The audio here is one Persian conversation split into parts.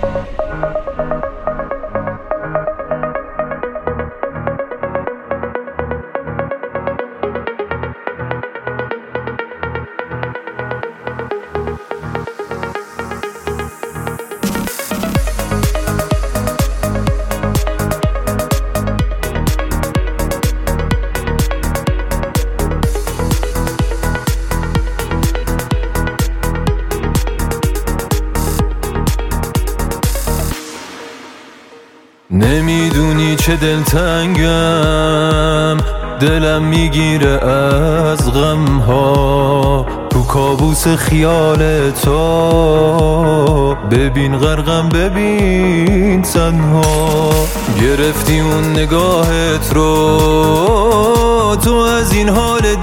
نمیدونی چه دلتنگم، دلم میگیره از غم ها، تو کابوس خیال تو. ببین غرقم، ببین تنها، گرفتی اون نگاهت رو، تو از این حال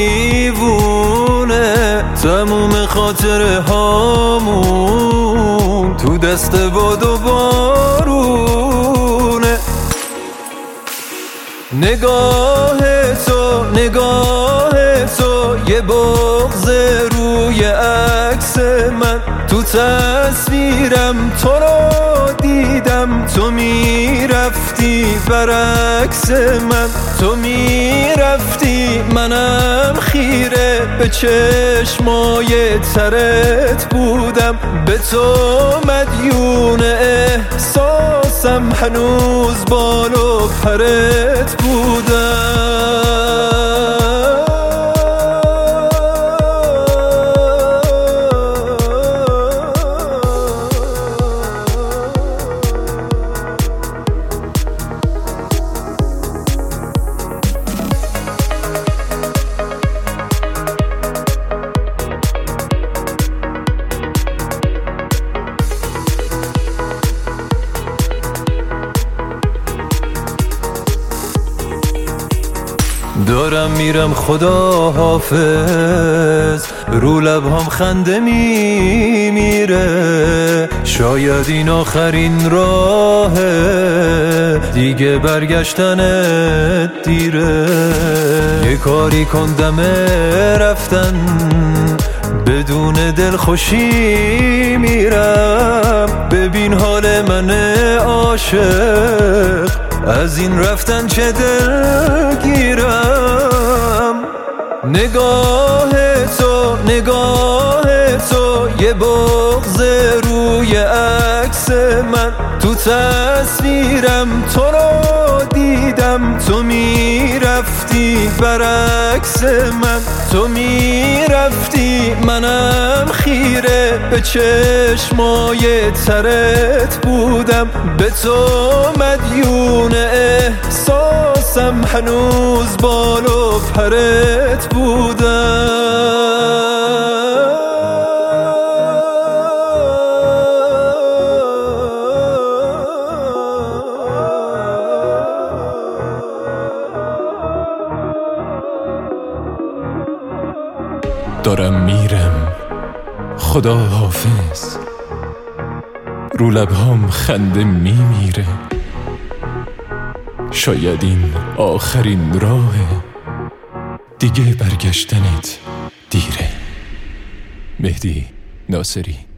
دیوونه. تموم خاطره هامون تو دست باد و بارونه. نگاه تو یه بغض روی عکس من، تو تصویرم تو رو دیدم. تو میرفتی برعکس من، تو میرفتی منم خیره به چشمای ترت بودم. به تو مدیون احساسم، هنوز بال و پرت بودم. دارم میرم خدا حافظ، رو لبهام خنده میمیره. شاید این آخرین راهه، دیگه برگشتنت دیره. یه کاری کن دم رفتن، بدون دلخوشی میرم. ببین حال من عاشق، از این رفتن چه دلگیرم. نگاه تو یه بغض روی عکس من، تو تصویرم تو رو دیدم. تو میرفتی برعکس من، تو میرفتی منم خیره به چشمای ترت بودم. به تو مدیون احساسم، هنوز بال و پرت بودم. دارم میرم خدا حافظ، رو لبهام خنده میمیره. شاید این آخرین راهه، دیگه برگشتنت دیره. مهدی ناصری.